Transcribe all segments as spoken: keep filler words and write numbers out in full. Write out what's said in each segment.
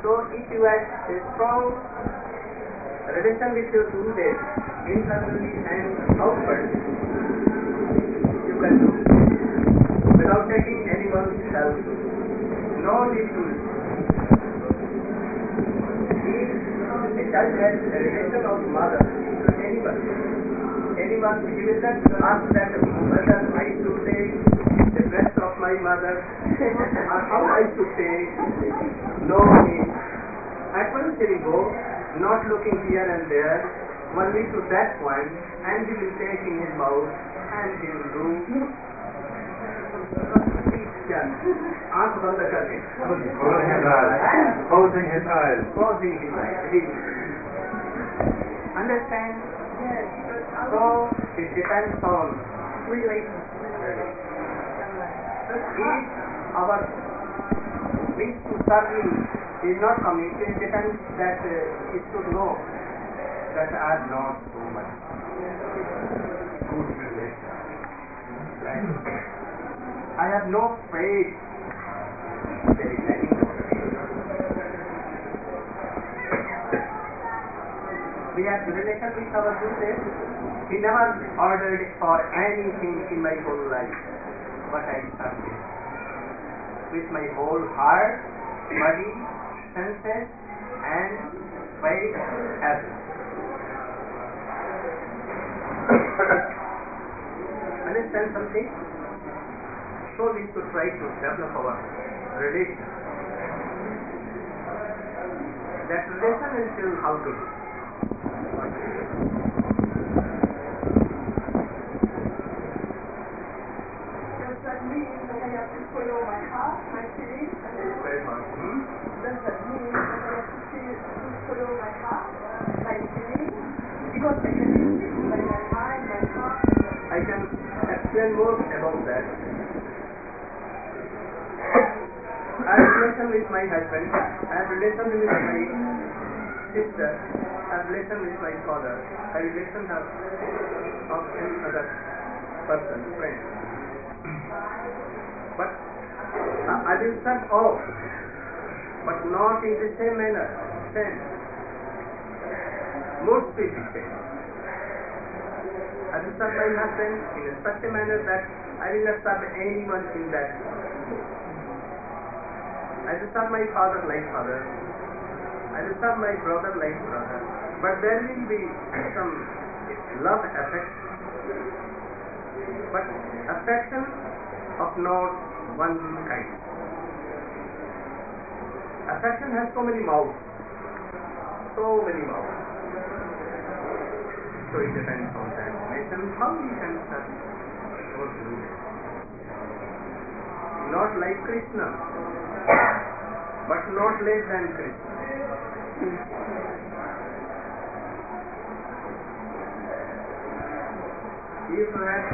So if you have a strong relation with your Gurudev, internally and outwardly, you can do without taking anyone's help. No need to. If a child has a relation of mother to anyone, anyone he will not ask that whether I should take the breast of my mother or how I should take. No need. At once he will go, not looking here and there, only to that point, and he will take in his mouth and he will do. आंख बंद करके closing his eyes. Closing his eyes. Understand? Yes. So it depends on Relation. if our wish to serve him is not coming, it depends that uh, it should know that I have not so much good relation. Right? I have no faith. There is any no faith. We have relation with our Gurudev. He never ordered for anything in my whole life, but I served him with my whole heart, body, senses, and faith as understand something? So we should try to develop our relation. That relation is still how to do. Does that mean that I have to follow my heart, my feelings? Very much. Hmm? Does that mean that I have to, feel, to follow my heart, my feelings? Because I can feel by my mind, my heart. I can explain more about that. I have relation with my husband, I have relation with my sister, I have relation with my father, I have relation of, of any other person, friend. But uh, I will serve all, but not in the same manner, same. Most will be same. I will serve my husband in such a manner that I will not serve anyone in that. I will serve my father like father. I will serve my brother like brother. But there will be some love affection. But affection of not one kind. Affection has so many mouths. So many mouths. So it depends on that relation how we can serve our Guru. Not like Krishna, but not less than Krishna. If you have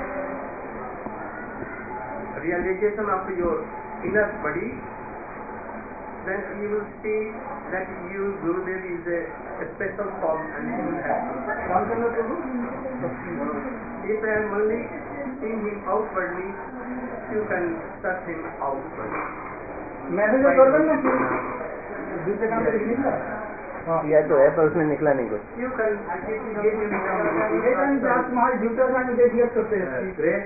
realization of your inner body, then you will see that you, Gurudev, is a, a special form and you will have to. If I am only seeing him outwardly, you can touch him outwardly. Message करबेन ना कि दूसरे काम पे निकला या तो है पर उसमें निकला नहीं कुछ You can give him some. ये टाइम पे आप तुम्हारे जूते का भी देखिए करते हैं Great.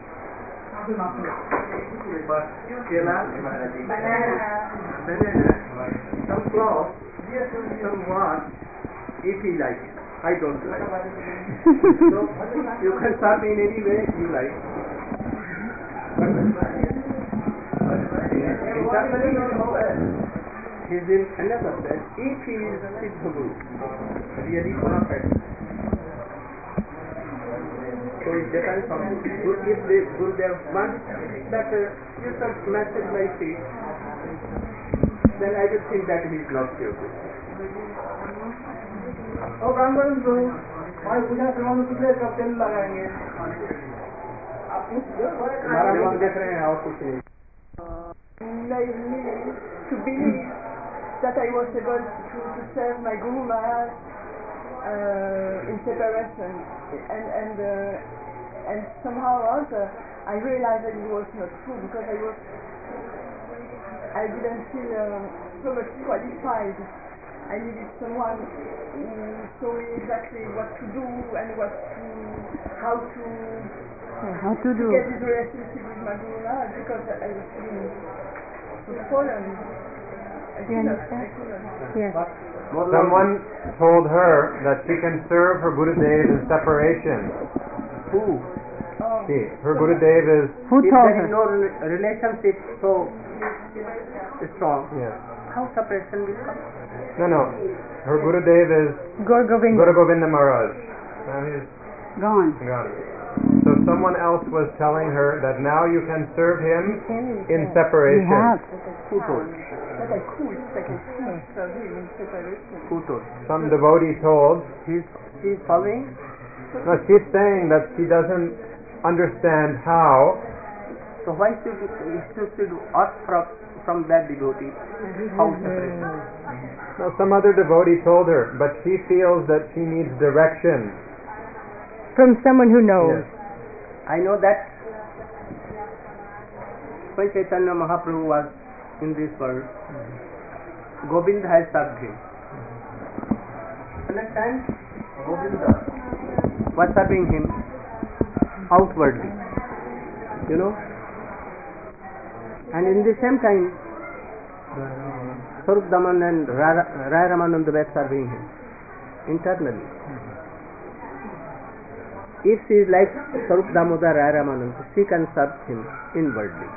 But Kela, Banana. banana, some cloth, some what, if he likes it. I don't like it. So you can serve in any way you like. He is in another sense, if he is Siddha Guru, really perfect. So it depends on if the Gurudev wants that uh, you should message my feet, then I will think that he is not your Guru. और काम करें तो हमारे पूजा प्रमाण कितने कब तेल लगाएंगे आप कुछ हमारा हम देख रहे हैं और कुछ नहीं. Made me to believe that I was able to, to serve my Guru Maharaj uh, in separation, and and uh, and somehow or other I realized that it was not true because I was I didn't feel. Uh, so much qualified. I needed someone who saw exactly what to do and what to, how to, How to do? get this relationship with my Guru Maharaj, because I was feeling so fallen. I You couldn't, I understand? couldn't. Yes. Someone told her that she can serve her Gurudev in separation. Who? Oh, She, her Gurudev is, Who If told there is her? no rela- relationship so strong, yes. how separation will come? No, no. Her Gurudev is Gaur Govinda. Guru Govinda Maharaj. Now he's Gone. gone. So someone else was telling her that now you can serve him in We separation. have. Who told? that I could, that I could serve him in separation. Who told? Some devotee told. He's, he's following? No, she's saying that she doesn't understand how. So why should you, should you ask from, from that devotee? How separation? No, some other devotee told her, but she feels that she needs direction. From someone who knows. Yes. I know that when Chaitanya Mahaprabhu was in this world, Govinda has served him. Understand? Govinda was serving him outwardly, you know. And in the same time, Sarup Daman and Raya Raya Ramananda were serving him internally. If she is like Sarup Damodar Raya Ramananda, she can serve him inwardly.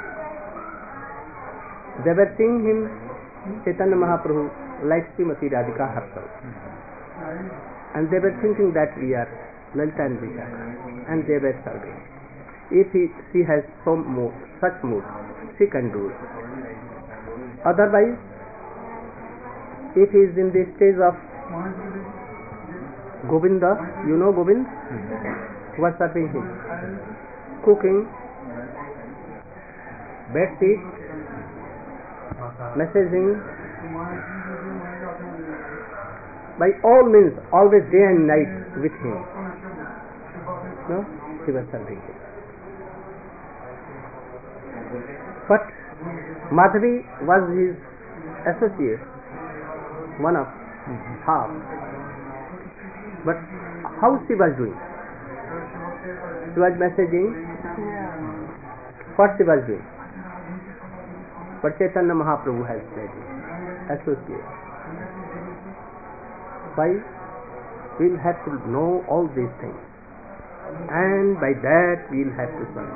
They were seeing him, Chaitanya Mahaprabhu, like Srimati Radhika herself. And they were thinking that we are Lalita and Vishakha, and they were serving. If he, she has some mood, such mood, she can do it. Otherwise, if he is in the stage of Govinda, you know Govind, was serving him, cooking, bedsheet, messaging, by all means, always day and night with him. No, he was serving him. But Madhavi was his associate, one of half. But how she was doing? She was messaging. What she was doing? But Chaitanya Mahaprabhu has said associate. Why? We'll have to know all these things, and by that we'll have to serve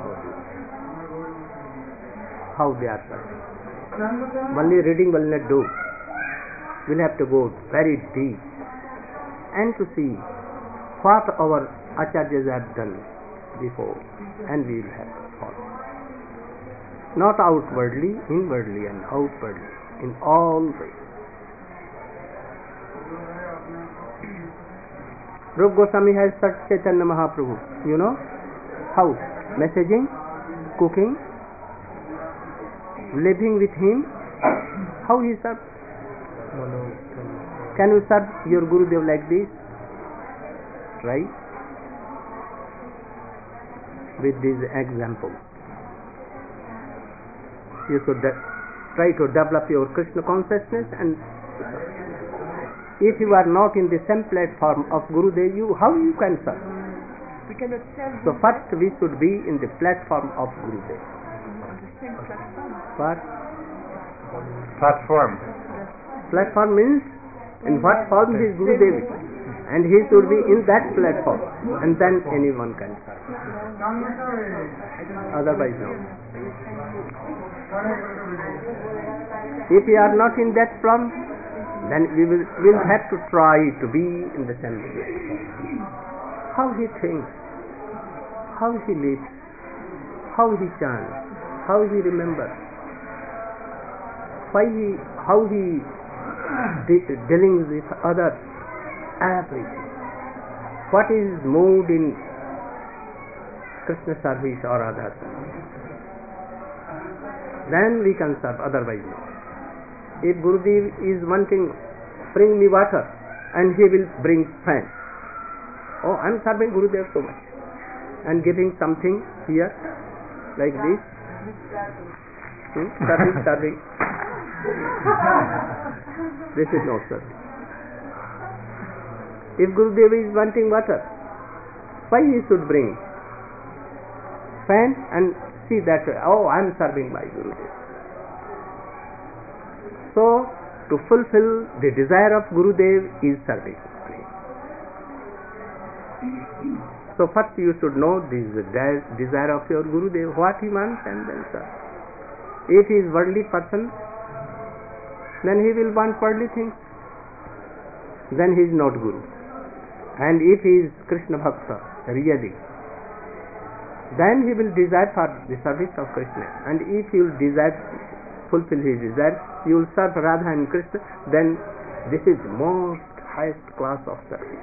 how they are served. Only reading will not do. We'll have to go very deep and to see what our acharyas have done before, and we will have to follow. Not outwardly, inwardly and outwardly, in all ways. Rupa Goswami has served Chaitanya Mahaprabhu. You know how? Messaging, cooking, living with him. How he served? Can you serve your Gurudev like this? Try with these examples. You should de- try to develop your Krishna consciousness, and if you are not in the same platform of Gurudev, you how you can serve? We cannot serve So him first we should be in the platform of Gurudev. on the same platform. What? Platform. Platform means in what form his Gurudev is, and he should be in that platform, and then anyone can serve. Otherwise no. If we are not in that form, then we will will have to try to be in the same platform. How he thinks, how he lives, how he chants, how he remembers, why he, how he de- dealing with others, everything. What is his mood in Krishna service or others? Then we can serve, otherwise no. If Gurudev is wanting, bring me water, and he will bring fan. Oh, I am serving Gurudev so much, and giving something here, like this. Hmm? Serving, serving. This is not service. If Gurudev is wanting water, why he should bring fan and see that, oh, I am serving my Gurudev. So, to fulfill the desire of Gurudev is service. So first you should know the desire of your Gurudev, what he wants, and then serve. If he is worldly person, then he will want worldly things. Then he is not Guru. And if he is Krishna Bhakta, really, then he will desire for the service of Krishna. And if he will desire, fulfill his desire, you will serve Radha and Krishna, then this is the most highest class of service.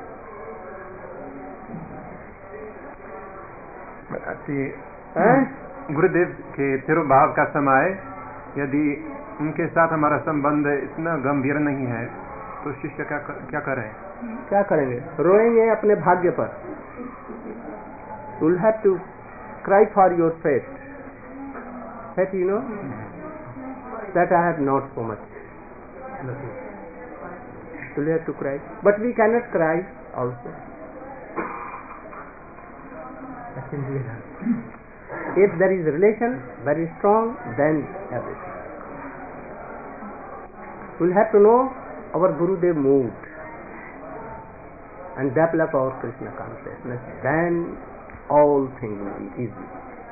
गुरुदेव के तिरुभाव का समय यदि उनके साथ हमारा संबंध इतना गंभीर नहीं है तो शिष्य क्या क्या करें? क्या करेंगे? रोएंगे अपने भाग्य पर. You'll have to cry for your fate. Fate, you know, that I have not so much. You'll have to cry, but we cannot cry also. If there is relation very strong, then everything. We'll have to know our Gurudev mood and develop our Krishna consciousness. Then all things will be easy.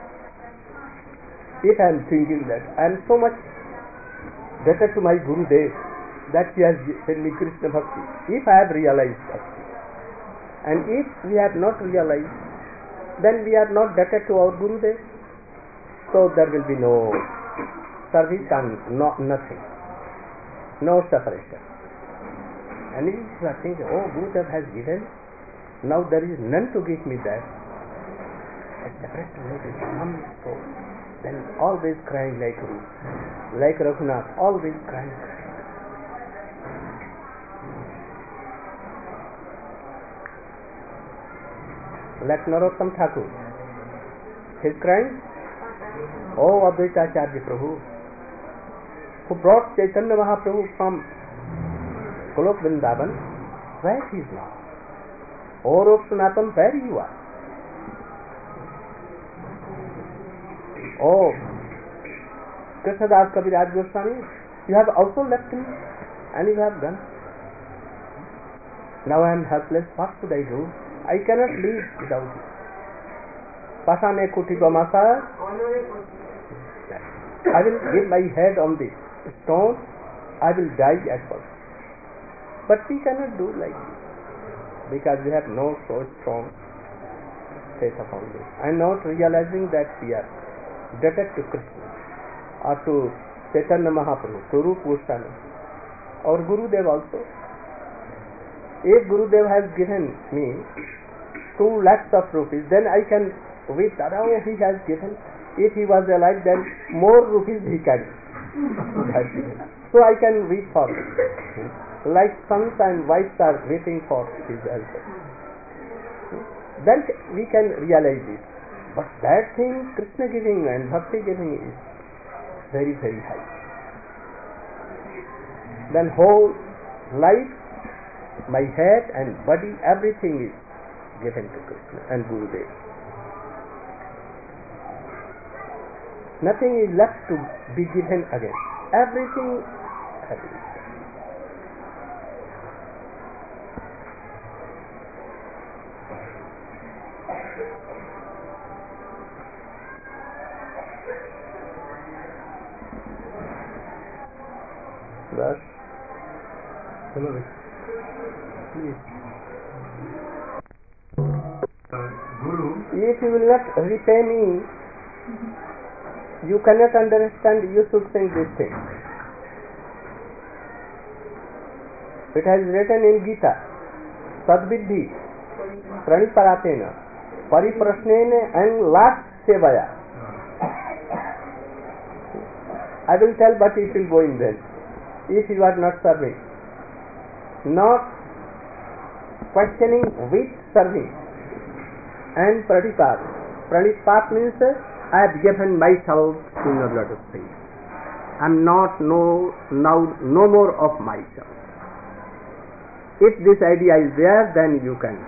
If I am thinking that I am so much debted to my Gurudev that he has given me Krishna Bhakti, if I have realized that, and if we have not realized, then we are not debted to our Gurudev. So there will be no service and no, nothing, no separation. And if you are thinking, oh, Gurudev has given, now there is none to give me that, a separation will come, so then always crying like like Raghunath, always crying. Like Narottam Thakur, he is crying, oh Advaita Acharya Prabhu, who brought Chaitanya Mahaprabhu from Golok Vrindavan, where he is now? Oh Rup Sanatan, where you are? Oh Krishnadas Kaviraj Goswami, you have also left me, and you have done. Now I am helpless, what should I do? I cannot live without you. Pasane kuti bamasa, I will give my head on the stone, I will die at first. But we cannot do like this, because we have no so strong faith upon this. I am not realizing that we are debted to Krishna, or to Chaitanya Mahaprabhu, to Rupa Goswami, or Gurudev also. If Gurudev has given me two lakhs of rupees, then I can weep that, oh, he has given. If he was alive, then more rupees he can have given. So I can weep for him. Like sons and wives are waiting for his husband. Then we can realize it. But that thing, Krishna giving and Bhakti giving, is very, very high. Then whole life, my head and body, everything is given to Krishna and Gurudev. Nothing is left to be given again. Everything has been given. Thus, please. Guru, if you will not repay me, you cannot understand, you should think this thing. It has written in Gita, Sadviddhi, Praniparatena, Pariprasnena and last Sevaya. I will tell, but it will go in vain if you are not serving. Not questioning with serving. And Pranipat. Pranipat means I have given myself in the lotus feet. I'm not no now no more of myself. If this idea is there, then you can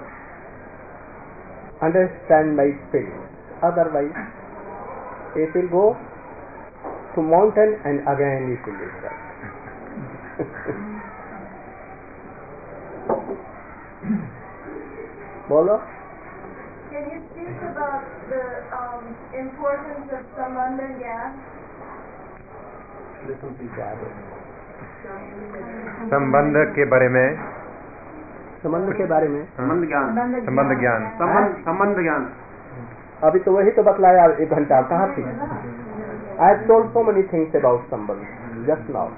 understand my feelings. Otherwise, it will go to mountain and again it will return. Bolo? Can you speak about the um, importance of Sambandha Gyan? संबंध के बारे में संबंध के बारे में संबंध ज्ञान संबंध ज्ञान संबंध संबंध ज्ञान अभी तो वही तो बतलाया एक घंटा कहाँ थी I have told so many things about संबंध just now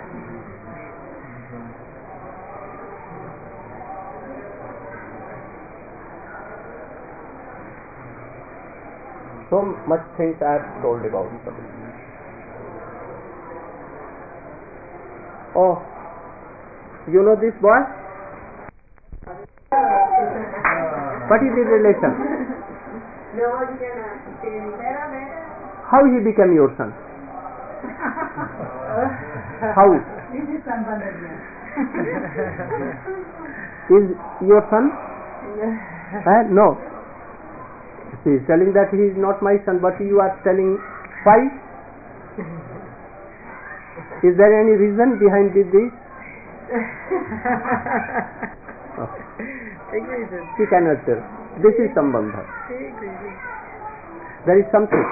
so much things I have told about संबंध. Oh, you know this boy? What is his relation? How he became your son? How? Is your son? Eh? No. He is telling that he is not my son, but you are telling why? Is there any reason behind this? reason. She cannot tell. This is Sambandha. There is something.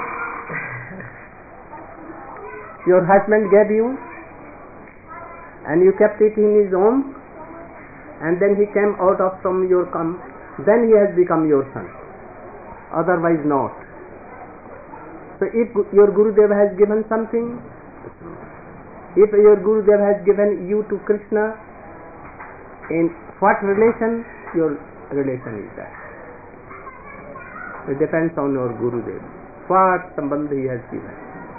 Your husband gave you and you kept it in his home, and then he came out of from your come, then he has become your son. Otherwise not. So if your Gurudev has given something, if your Gurudev has given you to Krishna, in what relation your relation is that? It depends on your Gurudev. What sambandha he has given.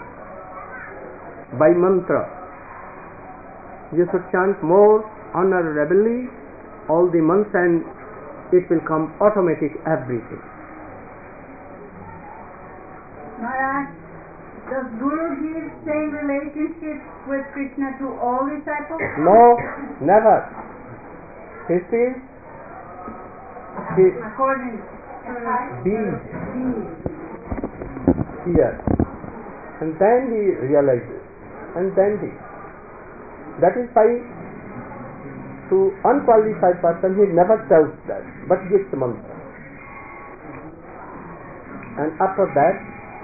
By mantra, you should chant more honorably all the months and it will come automatic everything. Maharaj, does Guru give same relationship with Krishna to all disciples? No, never. He says, he According be here, and then he realizes, and then he. That is why to unqualified person he never tells that, but gives the mantra. And after that,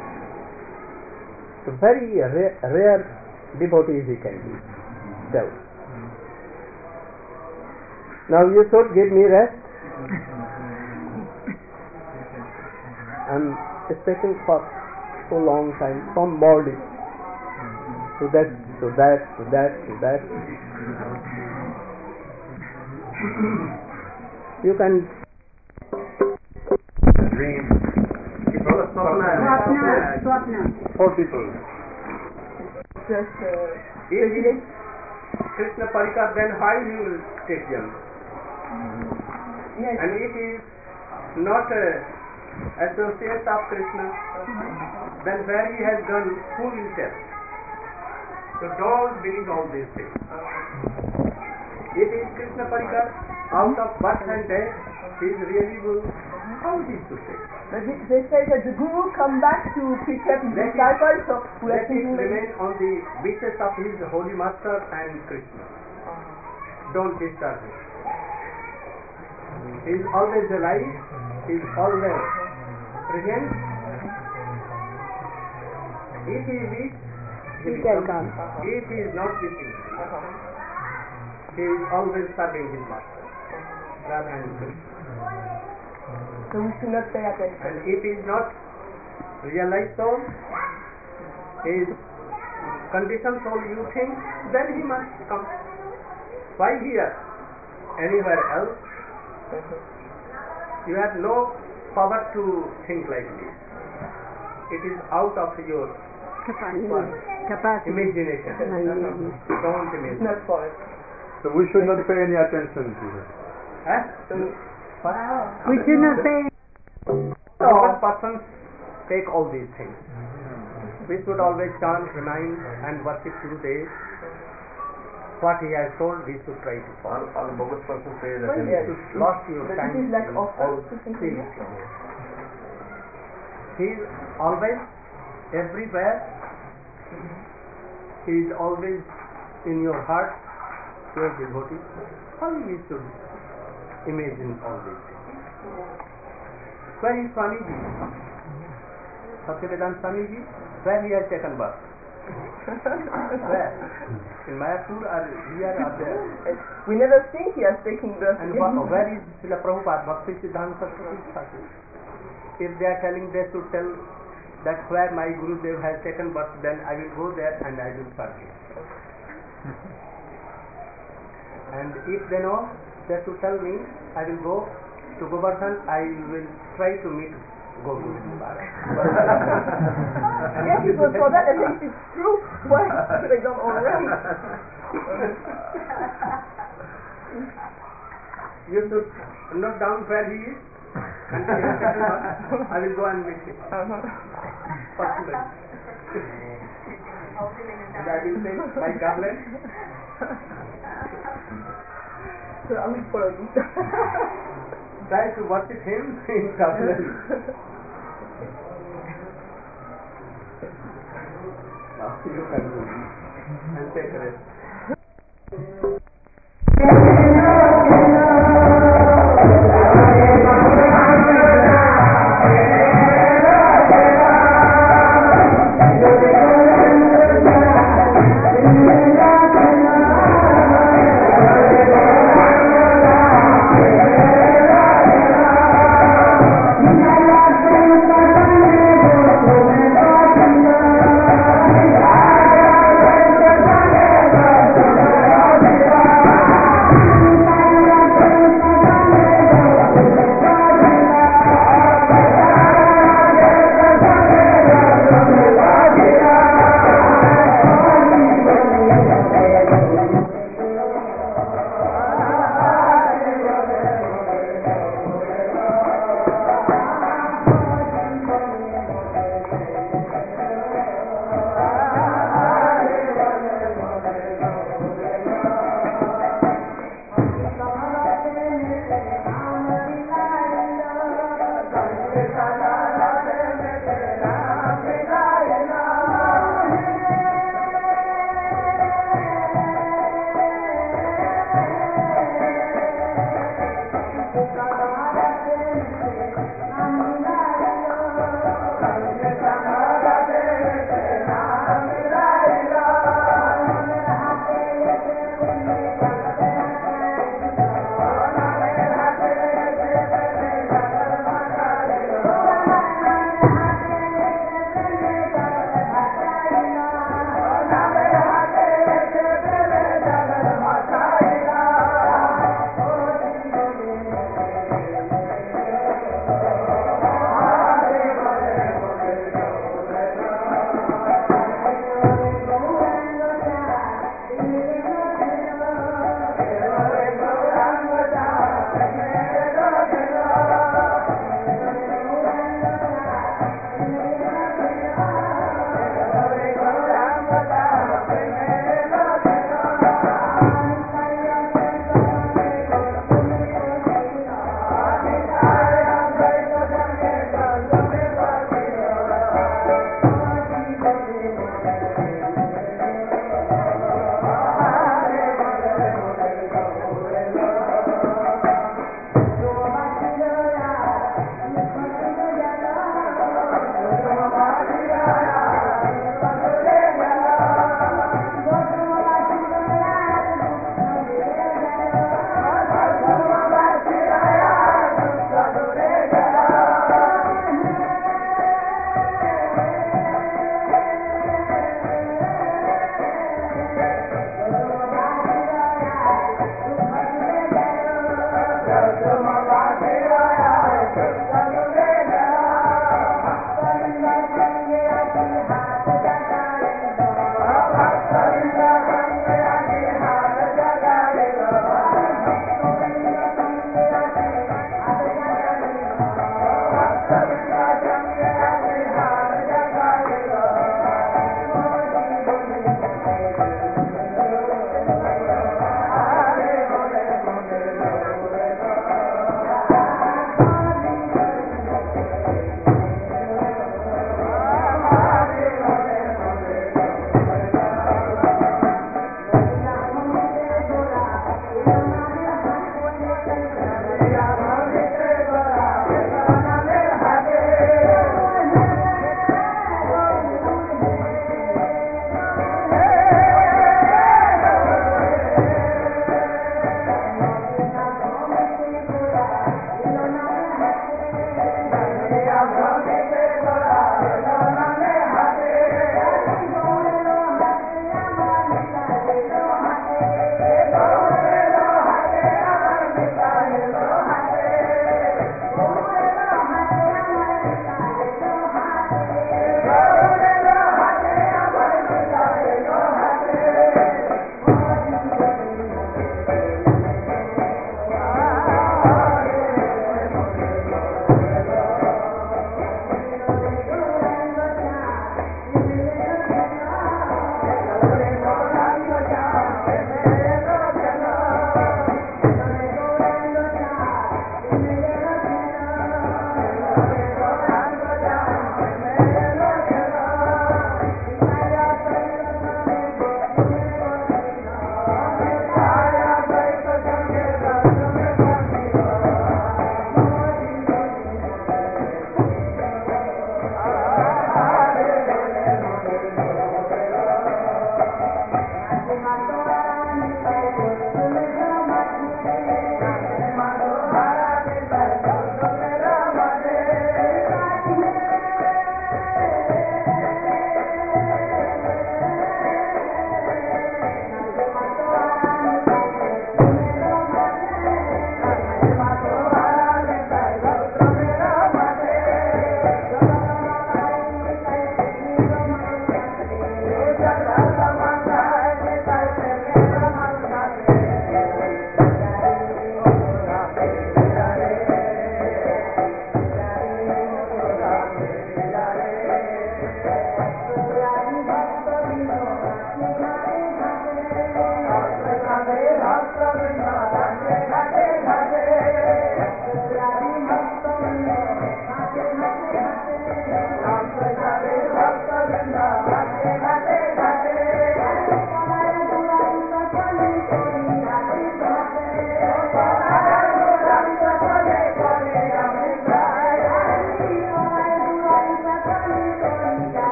very rare, rare devotees he can give, tell. Now you should give me rest. I'm speaking for so long time, from morning to that, to that, to that, to that. You can dream. Swapna, Swapna. Four people. Just uh, if he is Krishna Parikar, then why he will take them? yes. And if he is not a associate of Krishna, then where he has gone, who will tell? So don't believe all these things. If he is Krishna Parikar, out of birth and death, he is really Guru. How is to say? But they, they say that the Guru come back to pick up his Let it- disciples, so we are Let it thinking remain on the wishes of his holy master and Krishna. Don't disturb him. He is always alive. He is always present. If he wishes, he He will can come. come. If he is not wishing, he is always serving his master, Radha and Krishna. so we should not pay attention. And if he is not realized soul, he is conditioned soul, you think, then he must come. Why here? Anywhere else? You have no power to think like this. It is out of your Capacity. imagination. Don't It's imagine. not for us. So we should not pay any attention to it. Huh? What? We should not say. Common persons take all these things. we should always chant, remind and worship Gurudev. What he has told, we should try to follow. All, all bogus persons say that Well, in- yes. You should lost your But time. it is like in offer all to think things. of it. He is always, everywhere, he is always in your heart, your devotee. How we should imagine all this? Where is Swamiji? Bhaktivedanta Swamiji? Where he has taken birth? Where? In Mayapur or here or there? We never think he has taken birth. And wha- where is Srila Prabhupada, Bhakti Siddhanta Saraswati Thakur? If they are telling, they should tell that where my Gurudev has taken birth, then I will go there and I will serve him. And if they know, they should tell me, I will go to Govardhan, I will try to meet Govinda Maharaj. Yes, it was for that, at least it's true. Why should I gone all around? You should note down where he is, and he has taken birth. I will go and meet him. Personally. And I will take my goblet. So I will follow you. Try to worship him in goblet. Now you can go and take rest.